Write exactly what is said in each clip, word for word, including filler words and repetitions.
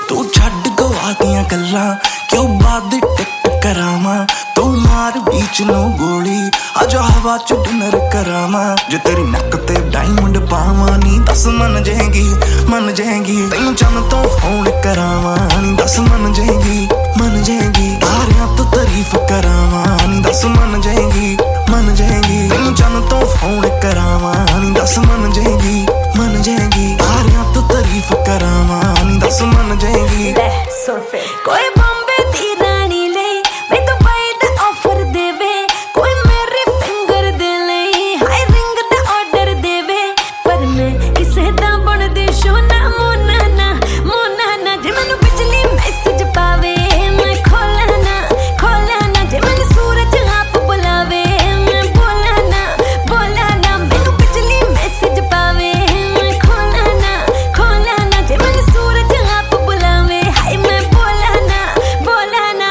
तू छड्ड गवा दियां गल्लां क्यों बाद टिक करावां तू मार बीच नू गोली आजा हवा च डिनर करावां जे तेरी नक ते डायमंड पावां नी दस मन जाएगी मन जाएगी तैनू चन तो फोन करावां नी दस मन जाएगी मन जाएगी तारियां तो तारीफ करावां नी दस मन जाएगी मन जाएगी तैनू चन तो फोन करावां नी दस मन जाएगी मन जाएगी तारियां तो तारीफ करावां नी दस मन जाएगी कोई बॉम्बे दी रानी ले मैं तो पाई दा ऑफर देवे कोई मेरे फिंगर दे ले हाई रिंग दा ऑर्डर देवे पर मैं किसे दा बन दे सोना मोना ना मोना ना जे मैनू बिजली मैसेज पावे मैं खोला ना खोला ना जे मैनू सूरज आप बुलावे मैं बोला ना बोला ना मैनू बिजली मैसेज पावे मैं खोला ना खोला ना जे मैनू सूरज आप बुलावे हाय मैं बोला ना बोला ना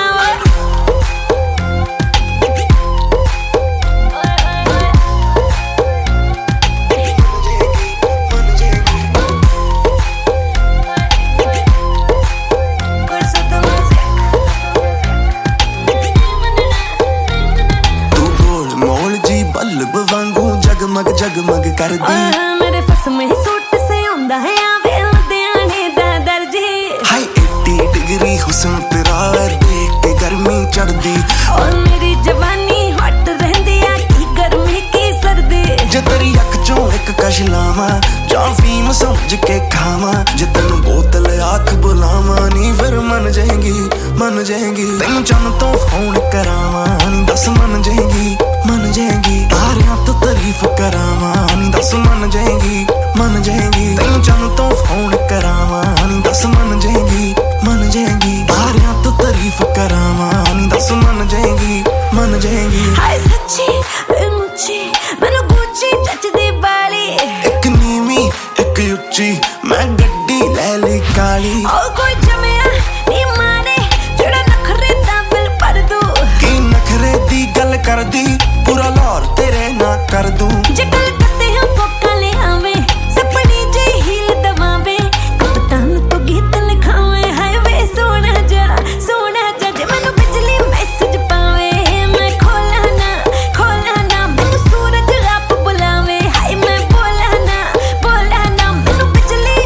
तू गोल मोल जी बल्ब वांगू जगमग जगमग कर दी मेरे फस में सूट से आंदा है आवे लुधियाने दा दर्जी हाई एटी डिग्री हुस्न तेरा देख के गर्मी चढ़दी और मेरी जवानी हट रहंदी आ की गर्मी की सर्दी जे तेरी अख चों एक कश लावां जां फीम समझ के खावां जे तैनू बोतल आख बुलावां नी फिर मन जाएगी मन जाएगी तैनू चन तो फोन करावां नी दस मन जाएगी मन जाएगी तारियां तो तारीफ करावां नी दस मन जाएगी मन जाएगी तैनू चन तो फोन करावां नी दस मन जाएगी मन जाएगी तारियां तो तारीफ करावां नी दस मन जाएगी मन जाएगी हाय सच्ची मैं मुच्ची मैनू गुच्ची जचदी बाली एक नीवी एक उच्ची मैं गड्डी ले ली काली ओ कोई जमिया नी माने जेड़ा नखरे दा बिल भर दू की नखरे दी गल कर दी पूरा लाहौर तेरे ना कर दूं जे गल करते हैं पोका ले आवे सपनी जे हील दबावे कप्तान तो गीत लिखावे हाय वे सोना जा सोना जा जे मैनू बिजली मैसेज पावे मैं खोला ना खोला ना मैनू सूरज आप बुलावे हाय मैं बोला ना बोला ना मैनू बिजली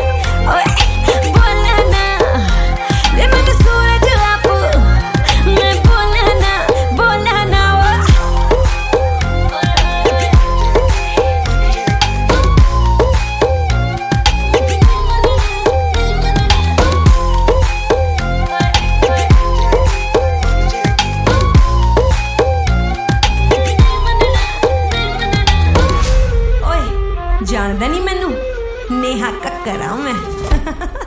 ओए बोला ना जे मैनू सूरज आप मैं बोला ना बोला ना ਓਏ ਜਾਣਦਾ ਨਹੀਂ ਮੈਨੂੰ ਨੇਹਾ ਕੱਕਰ ਆ ਮੈਂ